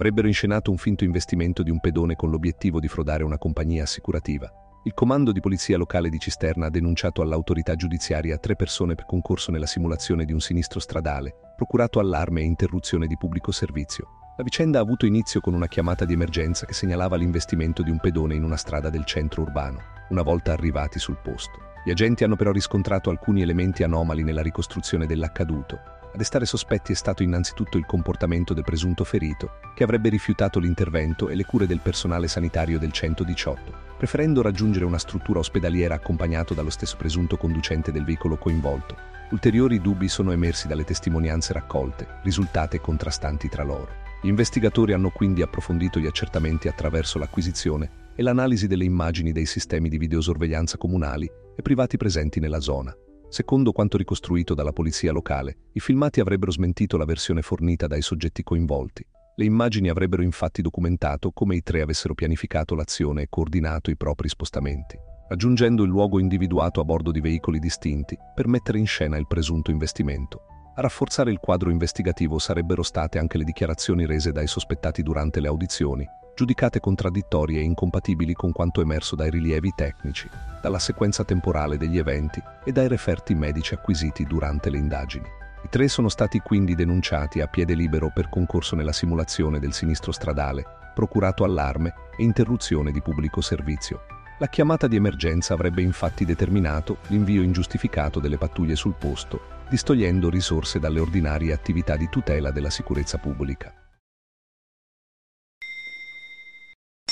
Avrebbero inscenato un finto investimento di un pedone con l'obiettivo di frodare una compagnia assicurativa. Il comando di polizia locale di Cisterna ha denunciato all'autorità giudiziaria 3 persone per concorso nella simulazione di un sinistro stradale, procurato allarme e interruzione di pubblico servizio. La vicenda ha avuto inizio con una chiamata di emergenza che segnalava l'investimento di un pedone in una strada del centro urbano. Una volta arrivati sul posto, gli agenti hanno però riscontrato alcuni elementi anomali nella ricostruzione dell'accaduto. A destare sospetti è stato innanzitutto il comportamento del presunto ferito, che avrebbe rifiutato l'intervento e le cure del personale sanitario del 118, preferendo raggiungere una struttura ospedaliera accompagnato dallo stesso presunto conducente del veicolo coinvolto. Ulteriori dubbi sono emersi dalle testimonianze raccolte, risultate contrastanti tra loro. Gli investigatori hanno quindi approfondito gli accertamenti attraverso l'acquisizione e l'analisi delle immagini dei sistemi di videosorveglianza comunali e privati presenti nella zona. Secondo quanto ricostruito dalla polizia locale, i filmati avrebbero smentito la versione fornita dai soggetti coinvolti. Le immagini avrebbero infatti documentato come i 3 avessero pianificato l'azione e coordinato i propri spostamenti, raggiungendo il luogo individuato a bordo di veicoli distinti per mettere in scena il presunto investimento. A rafforzare il quadro investigativo sarebbero state anche le dichiarazioni rese dai sospettati durante le audizioni, giudicate contraddittorie e incompatibili con quanto emerso dai rilievi tecnici, dalla sequenza temporale degli eventi e dai referti medici acquisiti durante le indagini. I 3 sono stati quindi denunciati a piede libero per concorso nella simulazione del sinistro stradale, procurato allarme e interruzione di pubblico servizio. La chiamata di emergenza avrebbe infatti determinato l'invio ingiustificato delle pattuglie sul posto, distogliendo risorse dalle ordinarie attività di tutela della sicurezza pubblica.